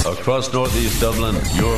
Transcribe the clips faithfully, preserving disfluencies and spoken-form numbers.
Across Northeast Dublin, your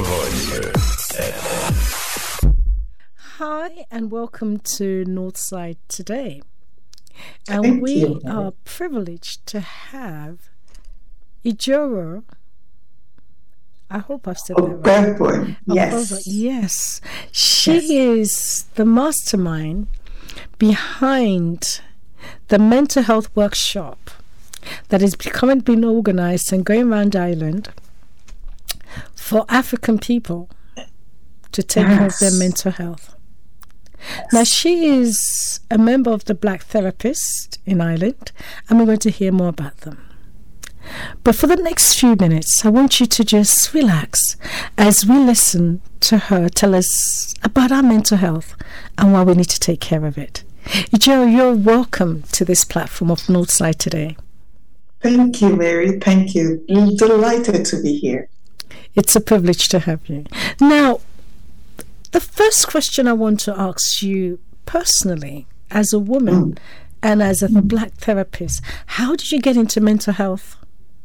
voice. Hi, and welcome to Northside Today. And Thank we you. are privileged to have Ijoro. I hope I've said that right. Ogbebun, yes. Ogbebun, yes. She yes. is the mastermind behind the mental health workshop that is currently being organized and going around the island for African people to take yes. care of their mental health. Yes. Now, she is a member of the Black Therapists in Ireland, and we're going to hear more about them. But for the next few minutes, I want you to just relax as we listen to her tell us about our mental health and why we need to take care of it. Ijoro, you're welcome to this platform of Northside Today. Thank you, Mary. Thank you. I'm delighted to be here. It's a privilege to have you. Now, the first question I want to ask you personally, as a woman mm. and as a mm. Black therapist, how did you get into mental health?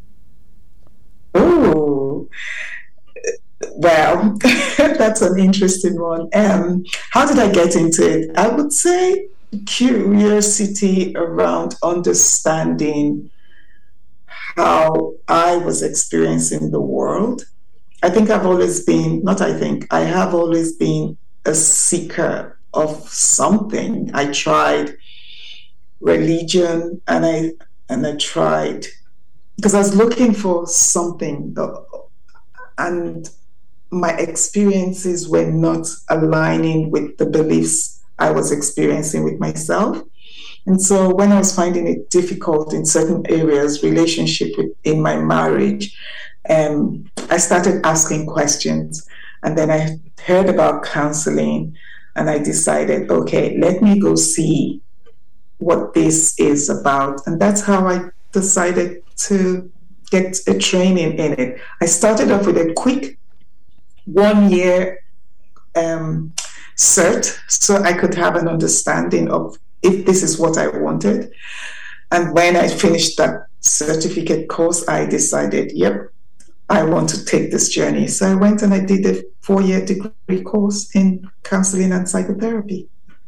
Oh, well, that's an interesting one. Um, how did I get into it? I would say curiosity around understanding how I was experiencing the world. I think I've always been, not I think, I have always been a seeker of something. I tried religion and I and I tried because I was looking for something, and my experiences were not aligning with the beliefs I was experiencing with myself. And so when I was finding it difficult in certain areas, relationship with, in my marriage, um, I started asking questions. And then I heard about counseling, and I decided, okay, let me go see what this is about. And that's how I decided to get a training in it. I started off with a quick one-year um, cert so I could have an understanding of if this is what I wanted. And when I finished that certificate course, I decided, yep, I want to take this journey. So I went and I did a four-year degree course in counseling and psychotherapy.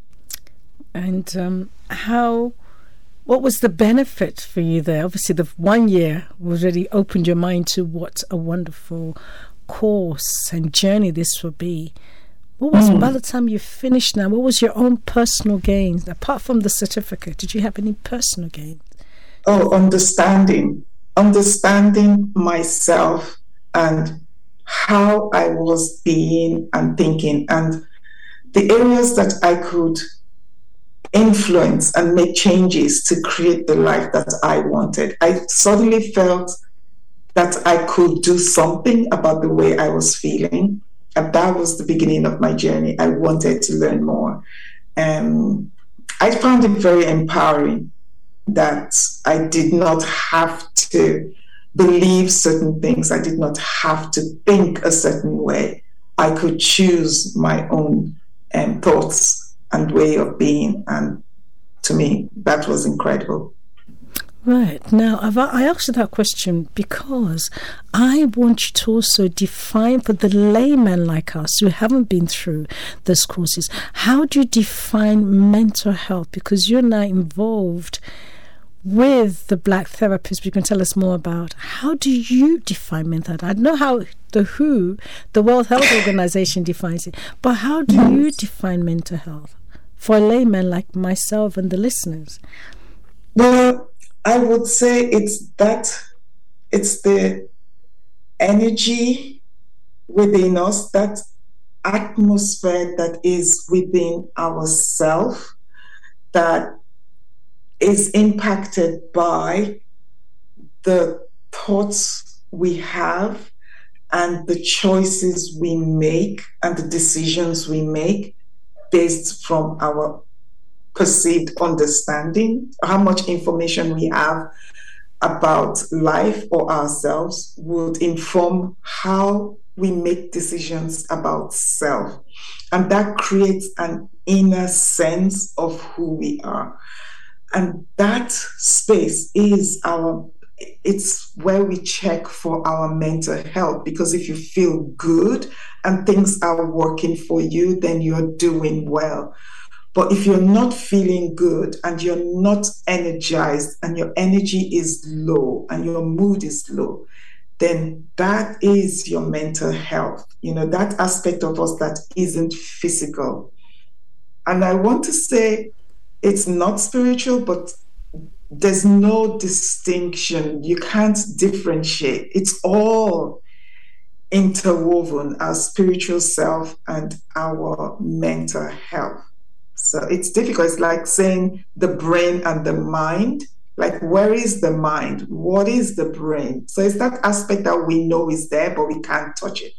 And um, how, what was the benefit for you there? Obviously, the one year already opened your mind to what a wonderful course and journey this would be. What was, mm. by the time you finished now, what was your own personal gains? Apart from the certificate, did you have any personal gains? Oh, understanding. Understanding myself and how I was being and thinking, and the areas that I could influence and make changes to create the life that I wanted. I suddenly felt that I could do something about the way I was feeling. And that was the beginning of my journey. I wanted to learn more. Um, I found it very empowering that I did not have to believe certain things. I did not have to think a certain way. I could choose my own um, thoughts and way of being. And to me, that was incredible. Right. Now, I've, I asked you that question because I want you to also define for the layman like us who haven't been through those courses, how do you define mental health? Because you're now involved with the Black therapists. You can tell us more about how do you define mental health? I know how the W H O, the World Health Organization, defines it, but how do you define mental health for a layman like myself and the listeners? Well, I would say it's that, it's the energy within us, that atmosphere that is within ourselves that is impacted by the thoughts we have and the choices we make and the decisions we make based from our perceived understanding, how much information we have about life or ourselves would inform how we make decisions about self. And that creates an inner sense of who we are. And that space is our it's where we check for our mental health, because if you feel good and things are working for you, then you're doing well. But if you're not feeling good and you're not energized and your energy is low and your mood is low, then that is your mental health, you know, that aspect of us that isn't physical. And I want to say it's not spiritual, but there's no distinction. You can't differentiate. It's all interwoven, our spiritual self and our mental health. So it's difficult. It's like saying the brain and the mind. Like, where is the mind? What is the brain? So it's that aspect that we know is there, but we can't touch it.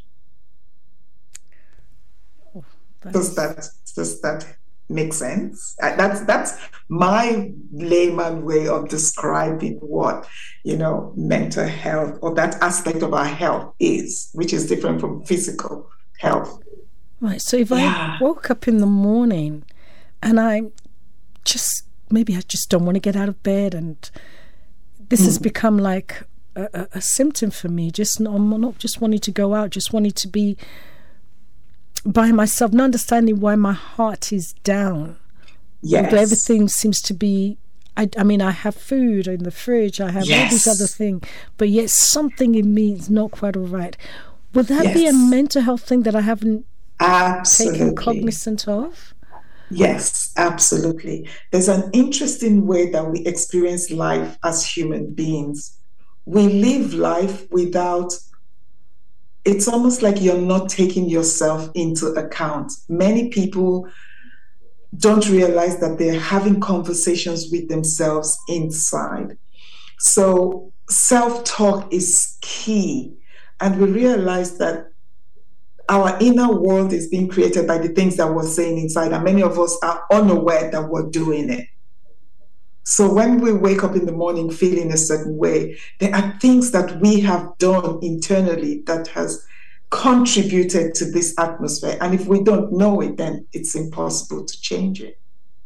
Oh, does that does that make sense? That's that's my layman way of describing what, you know, mental health or that aspect of our health is, which is different from physical health. Right. So if yeah. I woke up in the morning and I just maybe I just don't want to get out of bed, and this mm. has become like a, a, a symptom for me. Just not, I'm not just wanting to go out, just wanting to be by myself, not understanding why my heart is down. Yes. Although everything seems to be, I, I mean, I have food in the fridge, I have yes. all these other things, but yet something in me is not quite all right. Would that yes. be a mental health thing that I haven't absolutely. taken cognizance of? Yes, absolutely. There's an interesting way that we experience life as human beings. We live life without, it's almost like you're not taking yourself into account. Many people don't realize that they're having conversations with themselves inside. So self-talk is key. And we realize that our inner world is being created by the things that we're saying inside, and many of us are unaware that we're doing it. So when we wake up in the morning feeling a certain way, there are things that we have done internally that has contributed to this atmosphere. And if we don't know it, then it's impossible to change it.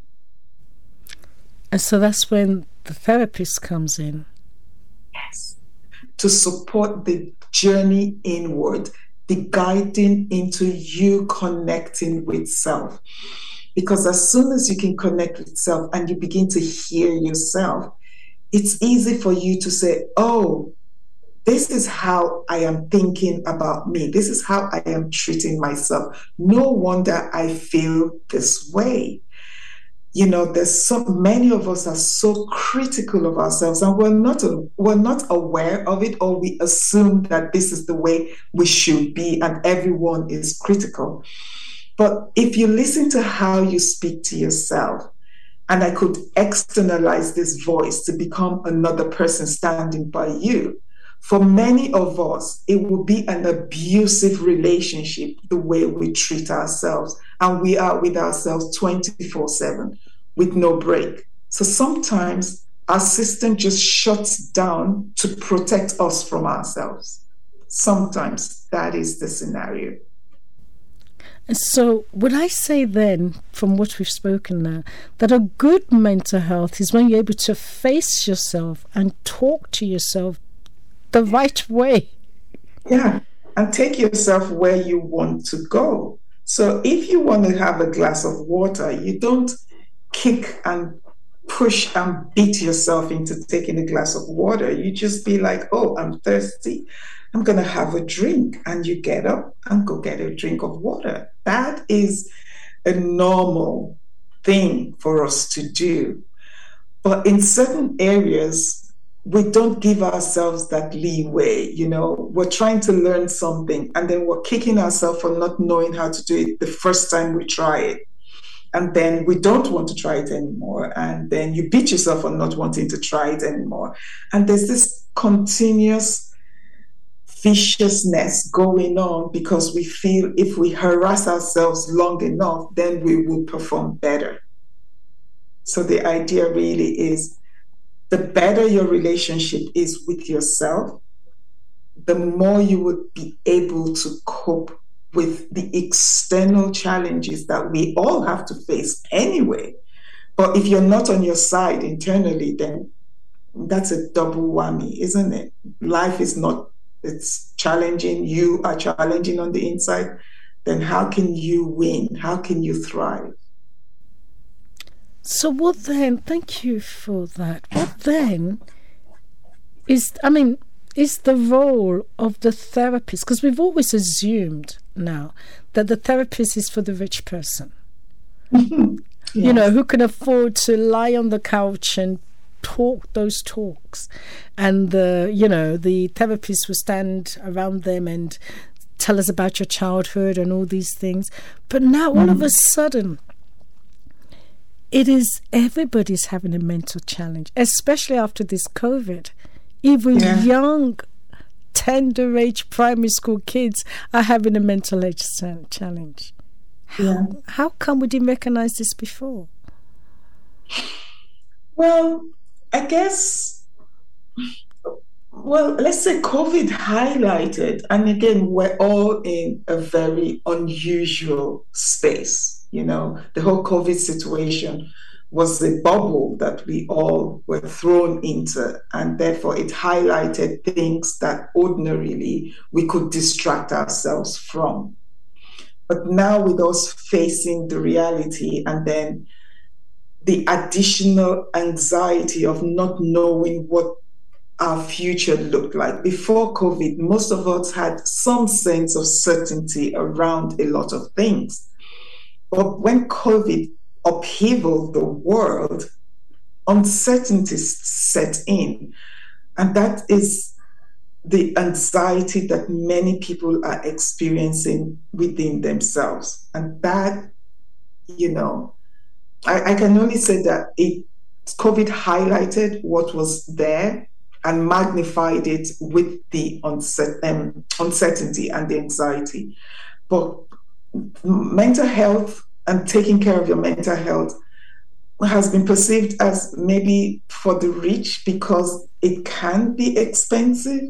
And so that's when the therapist comes in. Yes. To support the journey inward, the guiding into you connecting with self. Because as soon as you can connect with self and you begin to hear yourself, it's easy for you to say, oh, this is how I am thinking about me. This is how I am treating myself. No wonder I feel this way. You know, there's so many of us are so critical of ourselves, and we're not we're not aware of it, or we assume that this is the way we should be, and everyone is critical. But if you listen to how you speak to yourself, and I could externalize this voice to become another person standing by you, for many of us, it will be an abusive relationship, the way we treat ourselves. And we are with ourselves twenty-four seven with no break. So sometimes our system just shuts down to protect us from ourselves. Sometimes that is the scenario. And so would I say then, from what we've spoken now, that a good mental health is when you're able to face yourself and talk to yourself the right way? Yeah, and take yourself where you want to go. So if you want to have a glass of water, you don't kick and push and beat yourself into taking a glass of water. You just be like, oh, I'm thirsty. I'm going to have a drink. And you get up and go get a drink of water. That is a normal thing for us to do. But in certain areas, we don't give ourselves that leeway. You know, we're trying to learn something and then we're kicking ourselves for not knowing how to do it the first time we try it. And then we don't want to try it anymore. And then you beat yourself for not wanting to try it anymore. And there's this continuous viciousness going on because we feel if we harass ourselves long enough, then we will perform better. So the idea really is, the better your relationship is with yourself, the more you would be able to cope with the external challenges that we all have to face anyway. But if you're not on your side internally, then that's a double whammy, isn't it? Life is not, it's challenging. You are challenging on the inside. Then how can you win? How can you thrive? So what then, thank you for that. What then is, I mean, is the role of the therapist? Because we've always assumed now that the therapist is for the rich person. Mm-hmm. Yes. You know, who can afford to lie on the couch and talk those talks. And, the, you know, the therapist will stand around them and tell us about your childhood and all these things. But now, all mm. of a sudden, it is everybody's having a mental challenge, especially after this COVID. Even yeah. young, tender age primary school kids are having a mental age challenge. How, yeah. how come we didn't recognize this before? Well, I guess, well, let's say COVID highlighted, and again, we're all in a very unusual space. You know, the whole COVID situation was the bubble that we all were thrown into, and therefore it highlighted things that ordinarily we could distract ourselves from. But now with us facing the reality and then the additional anxiety of not knowing what our future looked like. Before COVID, most of us had some sense of certainty around a lot of things. But when COVID upheavaled the world, uncertainty set in. And that is the anxiety that many people are experiencing within themselves. And that, you know, I, I can only say that it COVID highlighted what was there and magnified it with the uncer- um, uncertainty and the anxiety. But mental health and taking care of your mental health has been perceived as maybe for the rich because it can be expensive.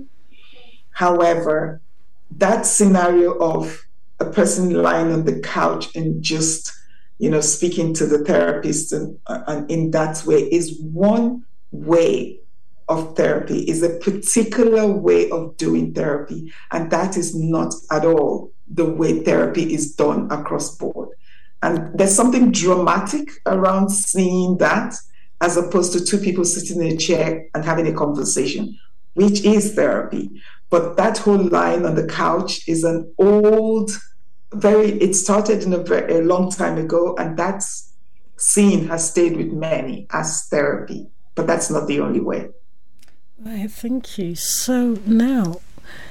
However, that scenario of a person lying on the couch and just, you know, speaking to the therapist and, and in that way is one way of therapy, is a particular way of doing therapy. And that is not at all the way therapy is done across board. And there's something dramatic around seeing that as opposed to two people sitting in a chair and having a conversation, which is therapy. But that whole line on the couch is an old, very, it started in a, very, a long time ago, and that scene has stayed with many as therapy. But that's not the only way. Right, thank you. So now,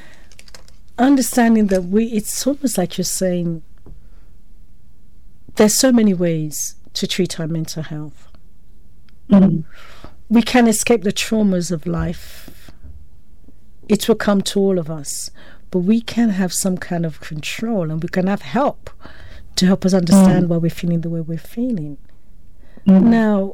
understanding that we, it's almost like you're saying, there's so many ways to treat our mental health. Mm-hmm. We can escape the traumas of life. It will come to all of us, but we can have some kind of control, and we can have help to help us understand mm-hmm. why we're feeling the way we're feeling. Mm-hmm. Now,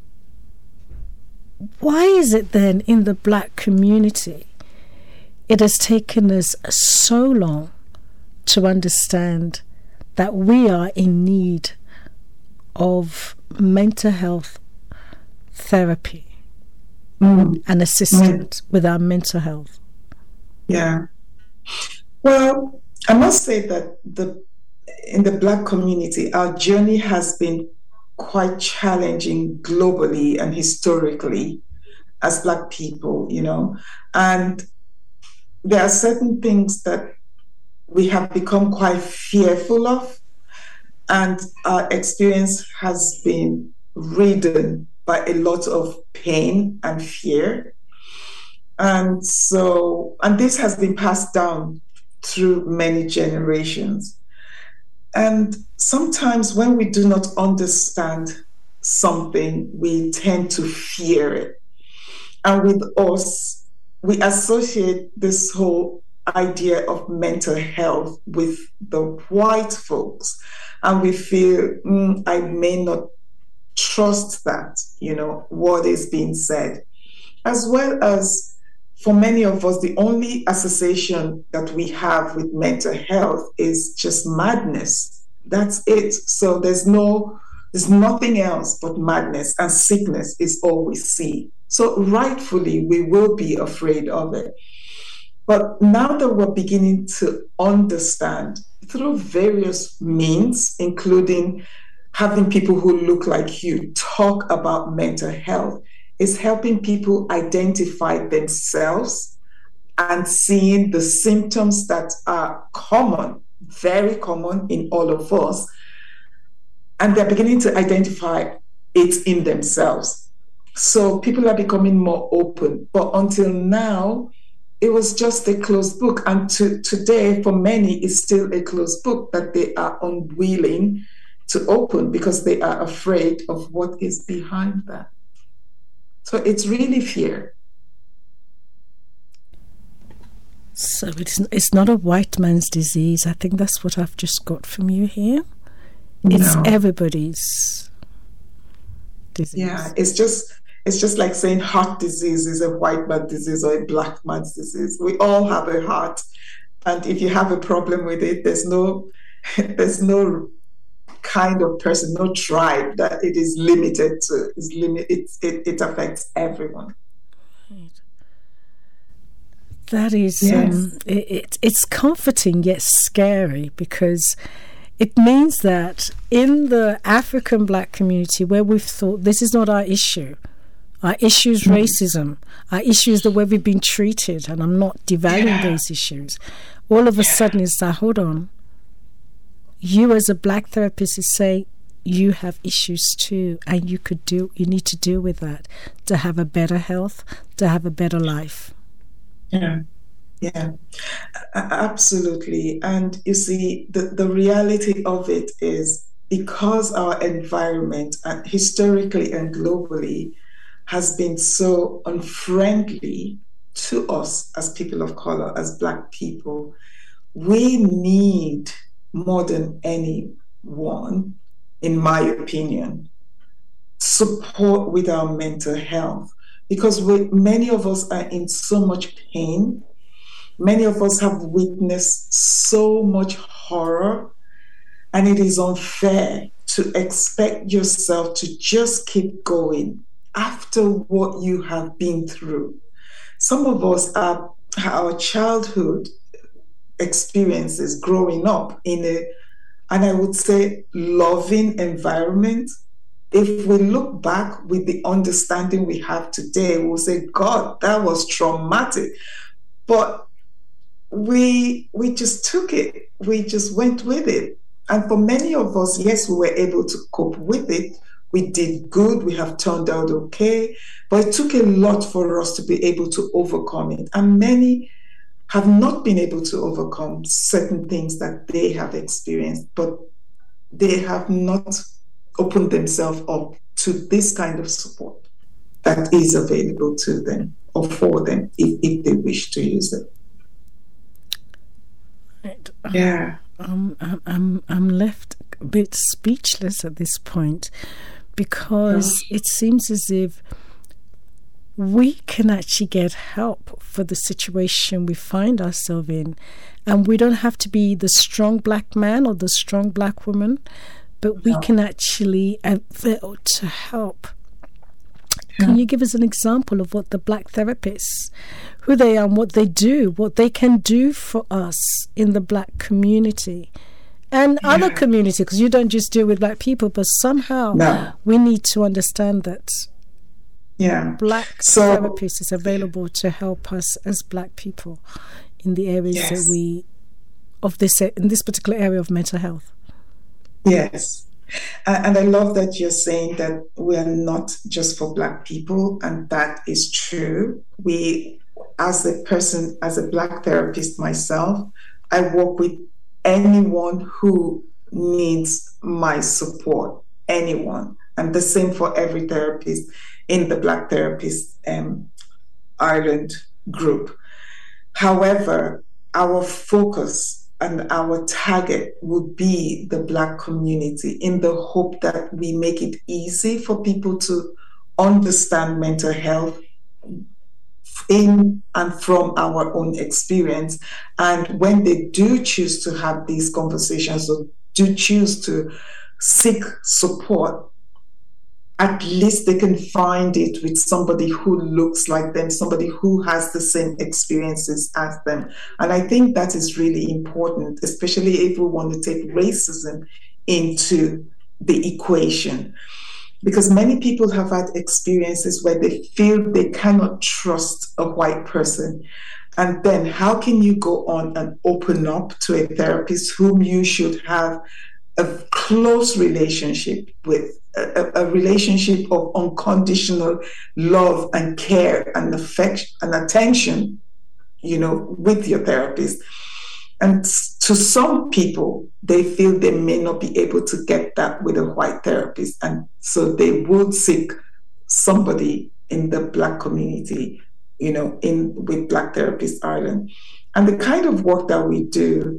why is it then in the Black community it has taken us so long to understand that we are in need of mental health therapy mm. and assistance yeah. with our mental health? Yeah. Well, I must say that the in the Black community, our journey has been quite challenging globally and historically as Black people, you know, and there are certain things that we have become quite fearful of, and our experience has been ridden by a lot of pain and fear. And so, and this has been passed down through many generations. And sometimes when we do not understand something, we tend to fear it. And with us, we associate this whole idea of mental health with the white folks. And we feel, mm, I may not trust that, you know, what is being said. As well as, for many of us, the only association that we have with mental health is just madness. That's it. So there's no, there's nothing else but madness, and sickness is all we see So rightfully, we will be afraid of it. But now that we're beginning to understand through various means, including having people who look like you talk about mental health, is helping people identify themselves and seeing the symptoms that are common, very common in all of us. And they're beginning to identify it in themselves. So people are becoming more open. But until now, it was just a closed book. And to, today, for many, it's still a closed book that they are unwilling to open because they are afraid of what is behind that. So it's really fear. So it's, it's not a white man's disease. I think that's what I've just got from you here. It's No. everybody's disease. Yeah, it's just it's just like saying heart disease is a white man's disease or a black man's disease. We all have a heart, and if you have a problem with it, there's no there's no kind of person, no tribe that it is limited to. It's limit it, it it affects everyone. Right. That is, Yes. um, it, it, it's comforting yet scary, because it means that in the African black community, where we've thought this is not our issue, our issue is racism, our issue is the way we've been treated, and I'm not devaluing Yeah. those issues. All of a sudden it's like, hold on, you as a black therapist is saying you have issues too, and you could do, you need to deal with that to have a better health, to have a better life. Yeah. Yeah, a- absolutely. And you see, the, the reality of it is because our environment, uh, historically and globally, has been so unfriendly to us as people of color, as Black people, we need more than anyone, in my opinion, support with our mental health, because we, many of us are in so much pain. Many of us have witnessed so much horror, and it is unfair to expect yourself to just keep going after what you have been through. Some of us are our childhood experiences growing up in a, and I would say, loving environment. If we look back with the understanding we have today, we'll say, God, that was traumatic. But we we just took it. We just went with it. And for many of us, yes, we were able to cope with it. We did good. We have turned out okay. But it took a lot for us to be able to overcome it. And many have not been able to overcome certain things that they have experienced, but they have not opened themselves up to this kind of support that is available to them or for them if, if they wish to use it. Right. Yeah. Um, I'm, I'm, I'm left a bit speechless at this point, because Yeah. it seems as if we can actually get help for the situation we find ourselves in, and we don't have to be the strong black man or the strong black woman, but we No. can actually avail to help. Yeah. Can you give us an example of what the black therapists, who they are and what they do, what they can do for us in the black community and Yeah. other communities? Because you don't just deal with black people, but somehow No. we need to understand that Yeah. black So- therapists is available to help us as black people in the areas Yes. that we of this in this particular area of mental health. Yes. A- And I love that you're saying that we are not just for Black people, and that is true. We, as a person, as a Black therapist myself, I work with anyone who needs my support, anyone. And the same for every therapist in the Black Therapist um, Ireland group. However, our focus and our target would be the Black community, in the hope that we make it easy for people to understand mental health in and from our own experience. And when they do choose to have these conversations or do choose to seek support, at least they can find it with somebody who looks like them, somebody who has the same experiences as them. And I think that is really important, especially if we want to take racism into the equation. Because many people have had experiences where they feel they cannot trust a white person. And then how can you go on and open up to a therapist whom you should have a close relationship with, a, a relationship of unconditional love and care and affection and attention, you know, with your therapist. And to some people, they feel they may not be able to get that with a white therapist. And so they would seek somebody in the Black community, you know, in with Black Therapists Ireland. And the kind of work that we do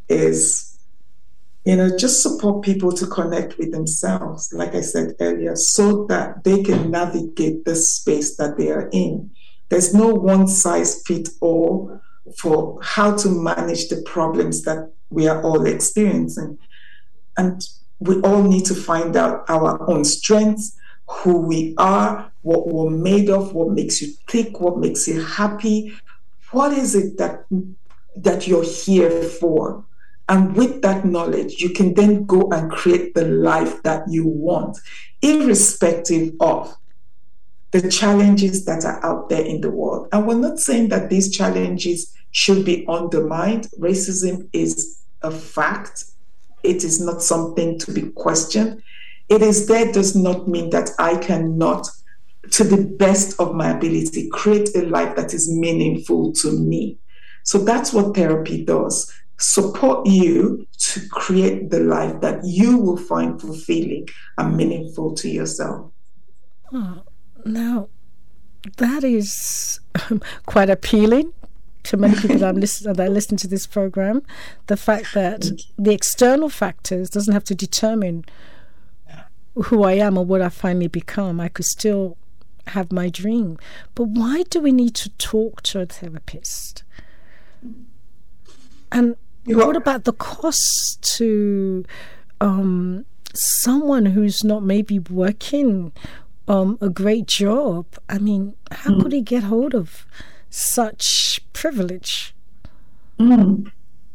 is, you know, just support people to connect with themselves, like I said earlier, so that they can navigate the space that they are in. There's no one size fits all for how to manage the problems that we are all experiencing. And we all need to find out our own strengths, who we are, what we're made of, what makes you tick, what makes you happy. What is it that that you're here for? And with that knowledge, you can then go and create the life that you want, irrespective of the challenges that are out there in the world. And we're not saying that these challenges should be undermined. Racism is a fact. It is not something to be questioned. It is there does not mean that I cannot, to the best of my ability, create a life that is meaningful to me. So that's what therapy does. Support you to create the life that you will find fulfilling and meaningful to yourself. Oh, now, that is um, quite appealing to many people that, I'm listen, that listen to this program. The fact that the external factors doesn't have to determine who I am or what I finally become. I could still have my dream. But why do we need to talk to a therapist? And what about the cost to um, someone who's not maybe working um, a great job? I mean, how mm. could he get hold of such privilege? Mm.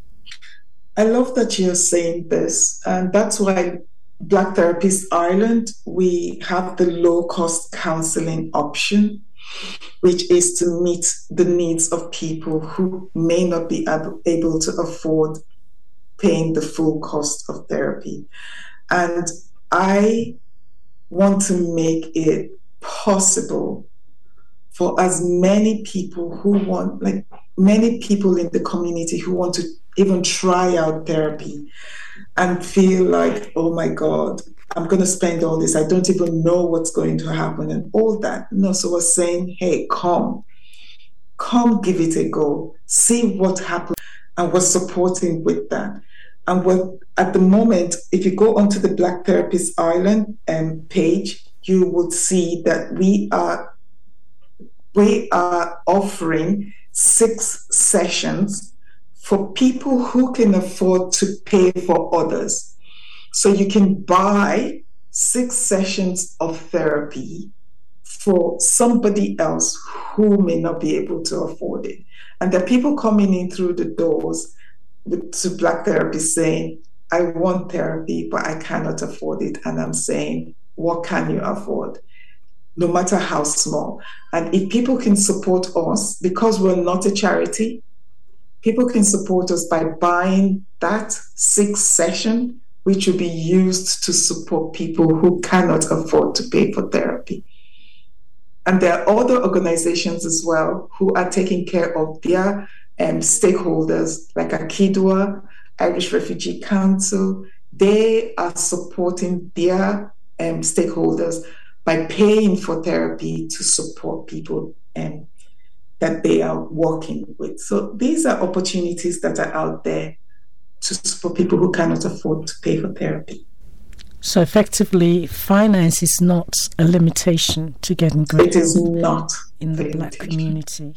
I love that you're saying this, and that's why Black Therapists Ireland, we have the low-cost counselling option, which is to meet the needs of people who may not be able to afford paying the full cost of therapy. And I want to make it possible for as many people who want, like many people in the community who want to even try out therapy and feel like, oh my God, I'm going to spend all this. I don't even know what's going to happen and all that. No, so we're saying, hey, come, come give it a go. See what happens. And we're supporting with that. And we're, at the moment, if you go onto the Black Therapists Ireland um, page, you would see that we are, we are offering six sessions for people who can afford to pay for others. So you can buy six sessions of therapy for somebody else who may not be able to afford it. And there are people coming in through the doors with, to Black therapists saying, I want therapy, but I cannot afford it. And I'm saying, what can you afford? No matter how small. And if people can support us, because we're not a charity, people can support us by buying that six session, which will be used to support people who cannot afford to pay for therapy. And there are other organizations as well who are taking care of their um, stakeholders, like Akidwa, Irish Refugee Council. They are supporting their um, stakeholders by paying for therapy to support people um, that they are working with. So these are opportunities that are out there to support people who cannot afford to pay for therapy. So effectively, finance is not a limitation to getting great It is not in the Black community.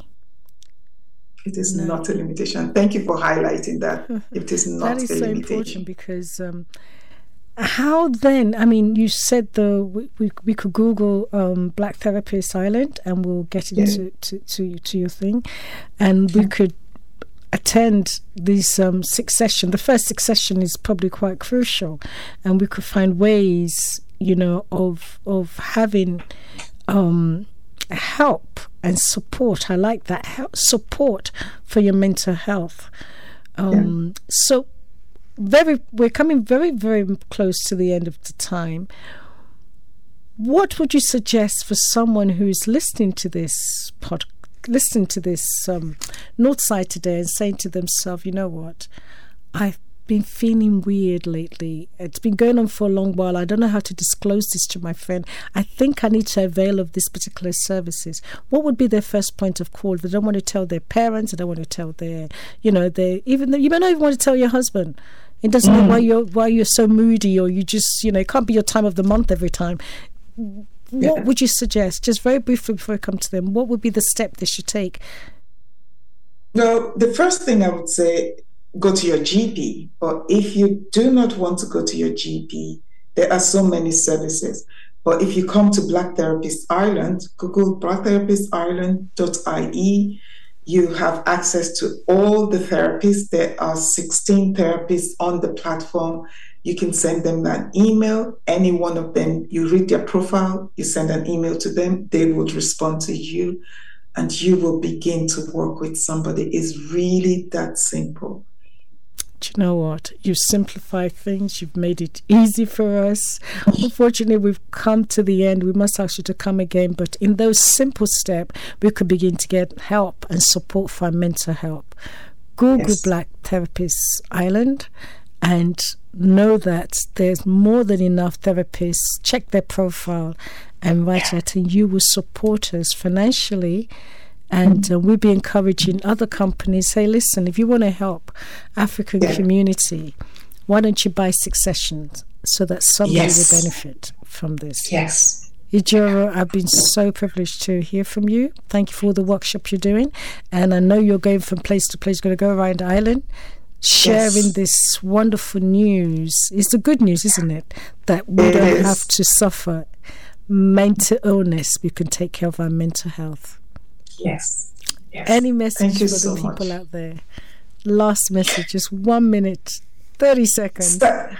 It is no. not a limitation. Thank you for highlighting that. It is not that is a so limitation. important because um, how then? I mean, you said the we, we, we could Google um, Black Therapist Ireland, and we'll get into yeah. to, to to your thing, and we could attend these um, six sessions. The first six session is probably quite crucial, and we could find ways, you know, of of having um, help and support. I like that, help, support for your mental health. Um, yeah. So. Very, we're coming very, very close to the end of the time. What would you suggest for someone who is listening to this pod, listening to this um, Northside today, and saying to themselves, you know what, I've been feeling weird lately. It's been going on for a long while. I don't know how to disclose this to my friend. I think I need to avail of this particular services. What would be their first point of call? They don't want to tell their parents. They don't want to tell their, you know, their even though you may not even want to tell your husband. It doesn't mm. know why you're why you're so moody, or you just, you know, it can't be your time of the month every time. What yeah. would you suggest, just very briefly before I come to them, what would be the step they should take? Well, the first thing I would say, go to your G P. But if you do not want to go to your G P, there are so many services. But if you come to Black Therapist Ireland, Google black therapist ireland dot I E. You have access to all the therapists. There are sixteen therapists on the platform. You can send them an email. Any one of them, you read their profile, you send an email to them, they would respond to you, and you will begin to work with somebody. It's really that simple. Do you know what? You've simplified things. You've made it easy for us. Unfortunately, we've come to the end. We must ask you to come again. But in those simple steps, we could begin to get help and support for our mental health. Google yes. Black Therapists Ireland and know that there's more than enough therapists. Check their profile and write out, and you will support us financially. And uh, we'll be encouraging other companies, hey, listen, if you want to help African yeah. community, why don't you buy six sessions so that somebody yes. will benefit from this? Yes. Ijoro, I've been so privileged to hear from you. Thank you for all the workshops you're doing. And I know you're going from place to place, going to go around Ireland, sharing yes. this wonderful news. It's the good news, isn't it? That we it don't is. have to suffer mental illness. We can take care of our mental health. Yes. yes. Any message for so the people much. out there? Last message, just one minute, thirty seconds.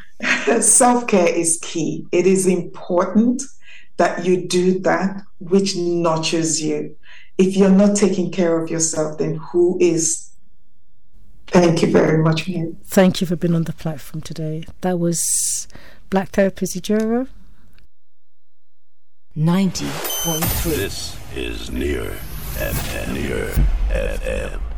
Self-care is key. It is important that you do that which nurtures you. If you're not taking care of yourself, then who is? Thank you very much, man. Thank you for being on the platform today. That was Black Therapist Ijoro. ninety point three. This is Near F M. Near F M.